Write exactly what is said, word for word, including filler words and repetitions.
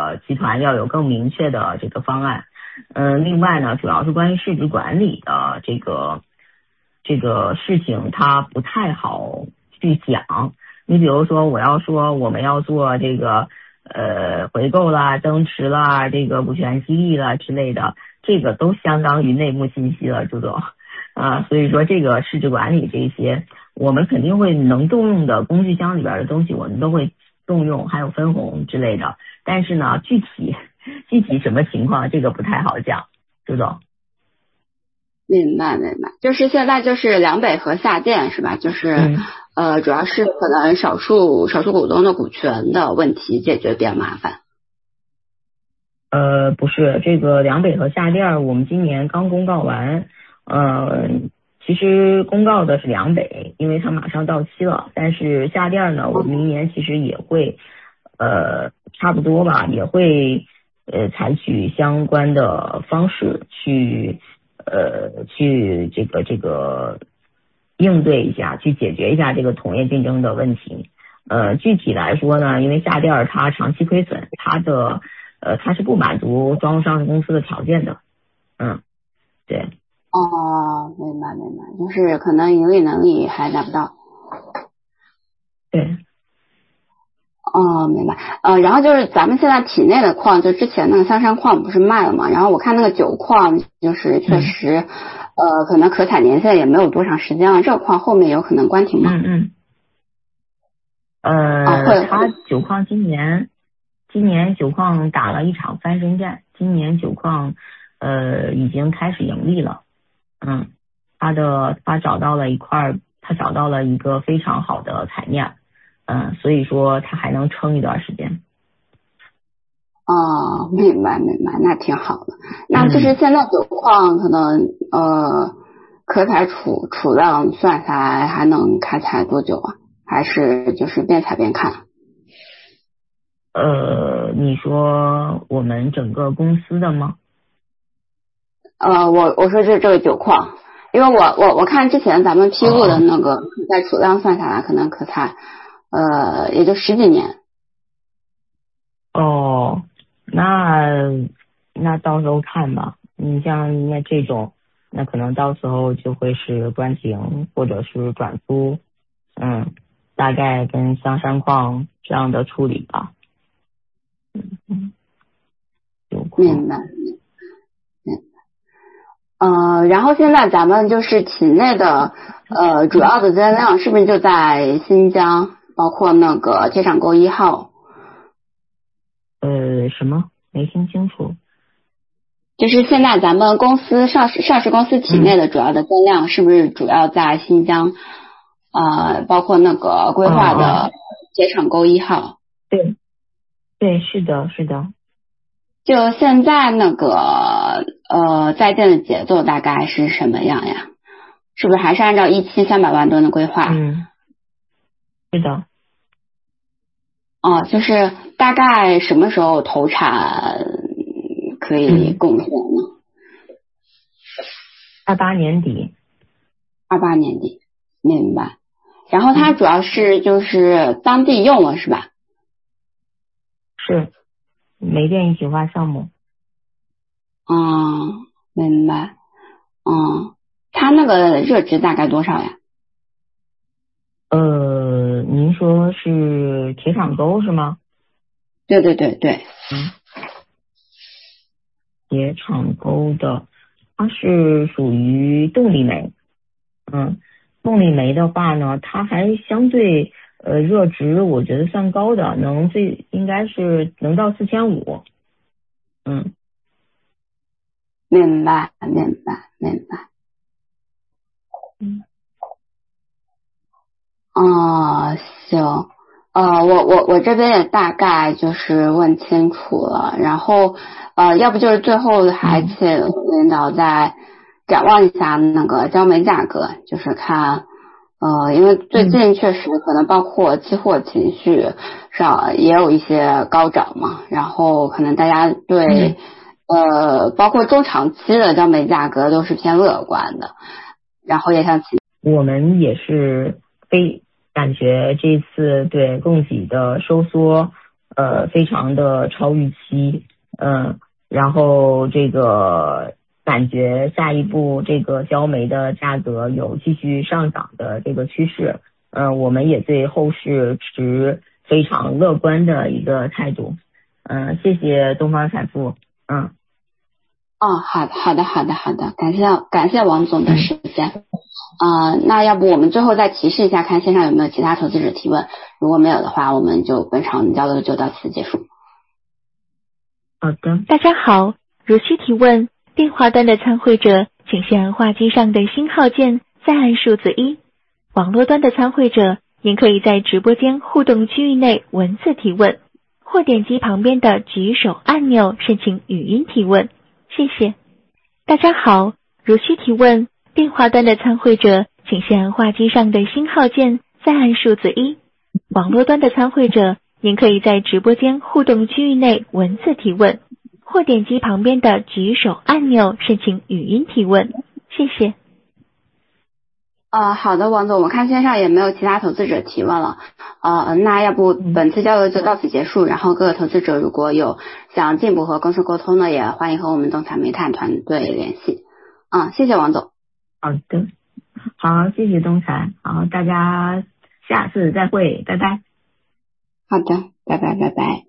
个集团要有更明确的这个方案。嗯、呃，另外呢，主要是关于市值管理的这个这个事情，它不太好去讲。你比如说，我要说我们要做这个呃回购啦、增持啦、这个股权激励啦之类的，这个都相当于内幕信息了，朱总啊。所以说，这个市值管理这些，我们肯定会能动用的工具箱里边的东西，我们都会动用，还有分红之类的。但是呢，具体具体什么情况，这个不太好讲，朱总。 明白明白，就是现在就是两北和下电是吧？就是、嗯、呃，主要是可能少数少数股东的股权的问题解决比较麻烦。 呃，不是，这个两北和下电我们今年刚公告完，呃，其实公告的是两北，因为它马上到期了，但是下电呢，我们明年其实也会呃差不多吧，也会呃采取相关的方式去。呃，去这个这个应对一下，去解决一下这个同业竞争的问题。呃，具体来说呢，因为下电它长期亏损，它的呃它是不满足装入上市公司的条件的。嗯，对。 哦，明白明白，就是可能盈利能力还达不到。 对。 哦，明白。呃，然后就是咱们现在体内的矿，就之前那个香山矿不是卖了嘛？然后我看那个九矿，就是确实，嗯、呃，可能可采年限也没有多长时间了。这个矿后面有可能关停吗？ 嗯嗯。呃， 啊、会。 它九矿今年，今年九矿打了一场翻身战，今年九矿呃已经开始盈利了。嗯，它的它找到了一块，它找到了一个非常好的采面。嗯，所以说它还能撑一段时间。 哦，明白明白，那挺好的。那就是现在九矿可能、嗯、呃可采储储量算下来还能开采多久啊？还是就是边采边看？ 呃，你说我们整个公司的吗？ 呃，我我说是这个九矿，因为我我我看之前咱们披露的那个可采储量算下来，可能可采。呃，也就十几年。 哦，那那到时候看吧。你像那这种，那可能到时候就会是关停或者是转租，嗯，大概跟香山矿这样的处理吧。嗯嗯， 明白，明白。呃，然后现在咱们就是体内的呃主要的增量是不是就在新疆？包括那个铁厂沟一号。 呃，什么？没听清楚。 就是现在咱们公司上市上市公司体内的主要的增量是不是主要在新疆？呃，包括那个规划的铁厂沟一号。 哦、对，对，是的，是的。 就现在那个呃在建的节奏大概是什么样呀？是不是还是按照一期三百万吨的规划？ 嗯，是的。 哦，就是大概什么时候投产可以贡献呢？ 二八年底。 二八年底，明白。然后它主要是就是当地用了是吧？ 是，煤电一体化项目。 嗯，明白。嗯，它那个热值大概多少呀？ 呃，您说是铁厂沟是吗？ 对对对对。 嗯，铁厂沟的，它是属于动力煤。嗯，动力煤的话呢，它还相对呃热值，我觉得算高的，能最应该是能到四千五。嗯， 明白明白明白。 嗯。 哦，行。呃，我我我这边也大概就是问清楚了，然后呃，要不就是最后还请领导再展望一下那个焦煤价格，就是看呃，因为最近确实可能包括期货情绪上也有一些高涨嘛，然后可能大家对、嗯、呃，包括中长期的焦煤价格都是偏乐观的，然后也想请我们也是非。感觉这次对供给的收缩， 呃非常的超预期，嗯，然后这个感觉下一步这个焦煤的价格有继续上涨的这个趋势，嗯，我们也对后市持非常乐观的一个态度，嗯，谢谢东方财富，嗯。 哦，好的，好的，好的，好的，感谢感谢王总的时间。啊、呃，那要不我们最后再提示一下，看线上有没有其他投资者提问，如果没有的话，我们就本场交流就到此结束。 好的， 大家好，如需提问，电话端的参会者请先按话机上的星号键，再按数字一。网络端的参会者，您可以在直播间互动区域内文字提问，或点击旁边的举手按钮申请语音提问。谢谢。大家好，如需提问，电话端的参会者请先按话机上的星号键，再按数字一。网络端的参会者，您可以在直播间互动区域内文字提问，或点击旁边的举手按钮申请语音提问。谢谢。 呃，好的，王总，我看线上也没有其他投资者提问了，呃，那要不本次交流就到此结束。然后各个投资者如果有想进一步和公司沟通的，也欢迎和我们东财煤炭团队联系。嗯，谢谢王总。 好的，好，谢谢东财，好，大家下次再会，拜拜。 好的，拜拜，拜拜。